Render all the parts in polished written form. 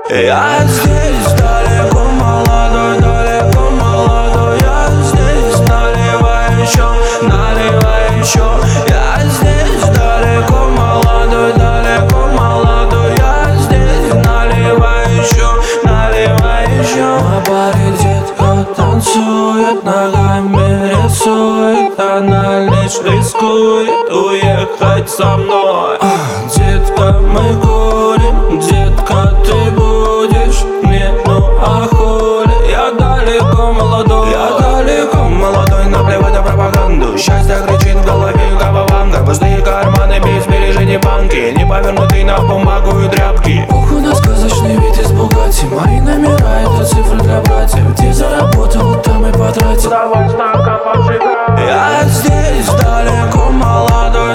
Я здесь далеко молодой, я здесь наливай еще, я здесь далеко молодой, я здесь наливай еще. На баре детка танцует, ногами рисует, она лишь рискует уехать со мной. Детка, мы курим, детка, ты будешь мне, ну а хули? Я далеко молодой, наплевать на пропаганду. Счастье кричит в голове, кавабанга. Пустые карманы без сбережений банки, не повернутые на бумагу и тряпки. Ох, у нас сказочный вид из Бугатти. Мои номера — это цифры для братьев. Где заработал, там и потратил. Давай стакан поджигай. Я здесь далеко молодой,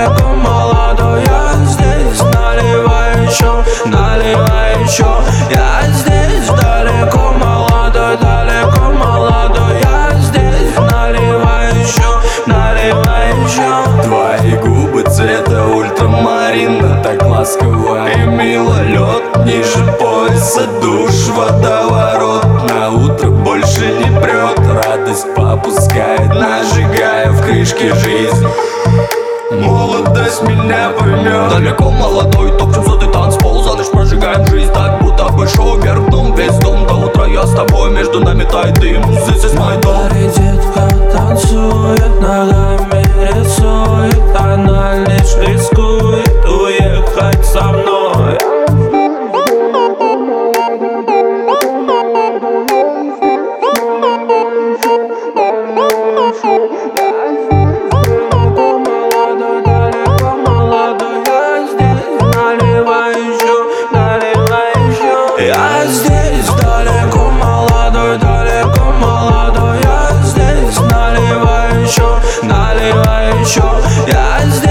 я здесь наливай еще, я здесь далеко молодой, я здесь наливай еще. Твои губы цвета ультрамарина, так ласково и мило. Лед ниже пояса, душ, водоворот. На утро больше не прет, радость попускает, нажигая в крышке жизнь. Молодость меня поймет. Далеко молодой, топчем сотый танцпол. За ночь прожигаем жизнь, так будто бы шоу. Вверх дом, весь дом, до утра я с тобой. Между нами тает дым, this is my dom. На баре детка танцует, ногами рисует, она лишь рискует уехать со мной. Я здесь далеко молодой, я здесь наливай еще, я здесь